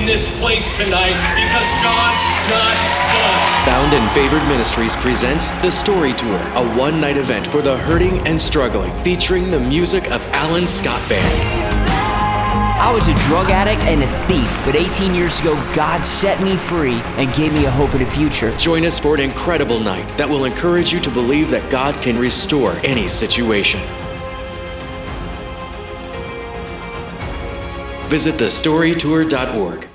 in this place tonight because God's not done. Found and Favored Ministries presents The Story Tour, a one-night event for the hurting and struggling, featuring the music of Alan Scott Band. I was a drug addict and a thief, but 18 years ago, God set me free and gave me a hope and a future. Join us for an incredible night that will encourage you to believe that God can restore any situation. Visit thestorytour.org.